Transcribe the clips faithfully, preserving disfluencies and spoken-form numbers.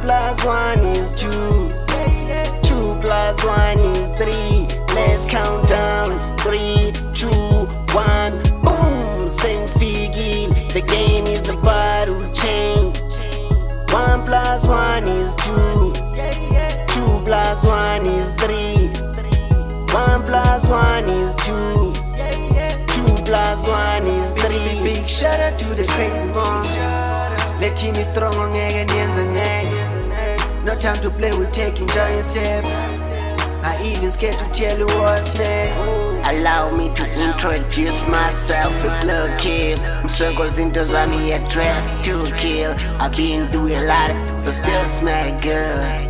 plus one is two. Two plus one is three. Let's count down. Three, two, one. Boom! Same figure. The game is about to change. One plus one is two. Two plus one is three. One plus one is two. Two plus one is three. Big shout out to the crazy mom. The team is strong on egg and the next. No time to play, we're taking giant steps. I even scared to tell you what's next. Allow me to introduce myself as Lil Kid. I'm circles into Zami address to kill. I've been doing a lot, but still smell good.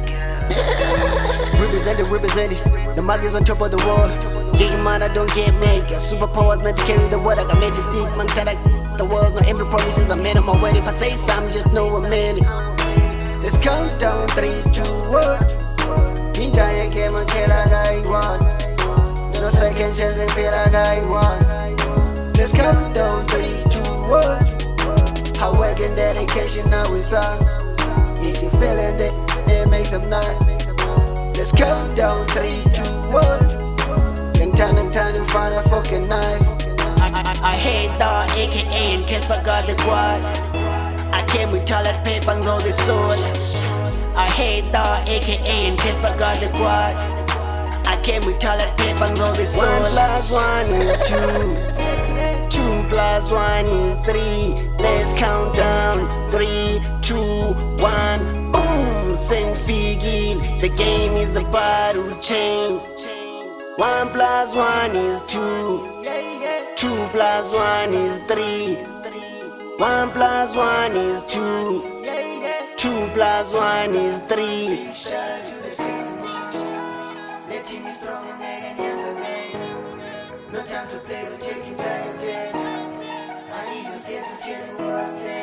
Representing, representing. The mug is on top of the wall. Getting mine, I don't get mad. Got superpowers meant to carry the world. I got majesty, man, that the world. No empty promises, I'm made on my word. If I say something, just know I'm in it. Let's count down, three, two, one. Ninja ain't came and kill a guy one. No second chance and feel a guy one. Let's count down, three, two, one. Hard work and dedication, now it's on. If you feeling it, then make some noise. Let's count down, three, two, one. Then turn and turn and find a fucking knife. I, I, I hate the A K A in case I got the quad. I came with toilet paper and all the soul. I hate the A K A in case I got the quad. I came with toilet paper and all the soul. One plus one is two. Two plus one is three. Let's count down. Three, two, one. Boom! Same figure. The game is about to change. One plus one is two. Two plus one is three. One plus one is two. Two plus one is three. No time to play, we're taking giant steps. I even scared to tell you what's there.